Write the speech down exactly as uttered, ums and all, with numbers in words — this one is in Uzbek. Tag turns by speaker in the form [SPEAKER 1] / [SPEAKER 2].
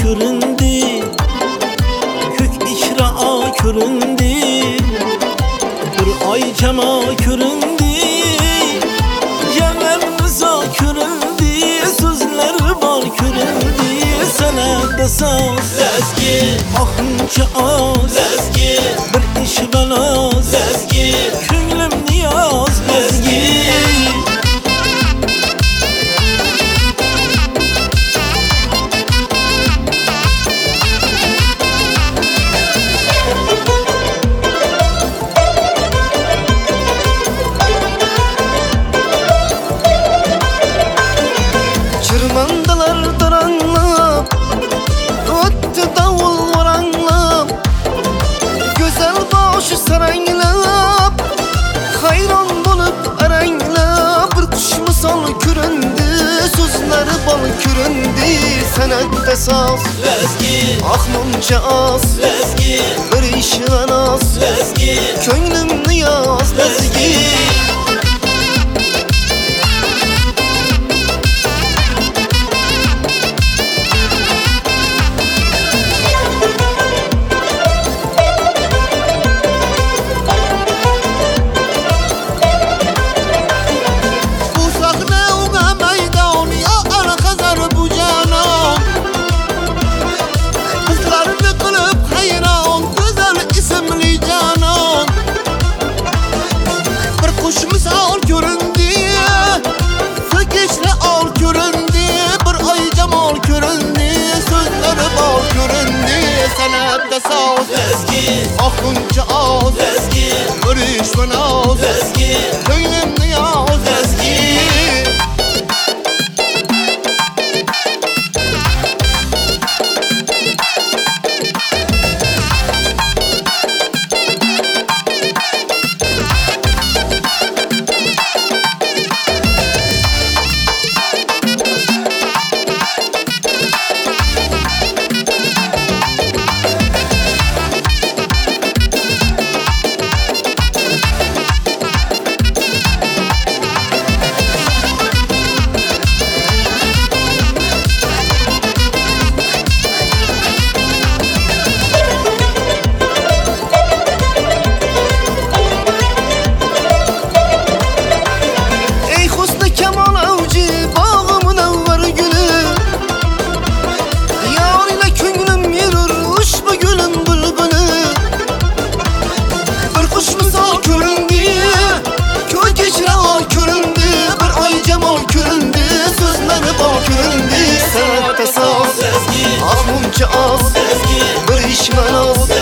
[SPEAKER 1] ko'rindi, ko'k ikra ko'rindi, bir oy jamo ko'rindi, jamamizo ko'rindi, so'zlari bor ko'rindi, sanada soz lazgi, oxuncha oz lazgi, bir ish baloz lazgi, ko'nglim niyoz lazgi.
[SPEAKER 2] Çırmandalar daranlap, öttü davul varanlap, güzel başı saranglap, hayran bolup aranglap, bir kuş misal köründü, sözleri bal köründü, sanatda saz
[SPEAKER 1] Lazgi,
[SPEAKER 2] ahmunca az
[SPEAKER 1] lazgi,
[SPEAKER 2] bir işin az
[SPEAKER 1] lazgi,
[SPEAKER 2] ko'nglim niyoz lazgi. Sanatda saz
[SPEAKER 1] lazgi,
[SPEAKER 2] oxuncha oz
[SPEAKER 1] lazgi,
[SPEAKER 2] bir ish va noz
[SPEAKER 1] lazgi,
[SPEAKER 2] ko'nglim niyoz lazgi. Sanatda soz, ahmuncha oz, bir ish manoz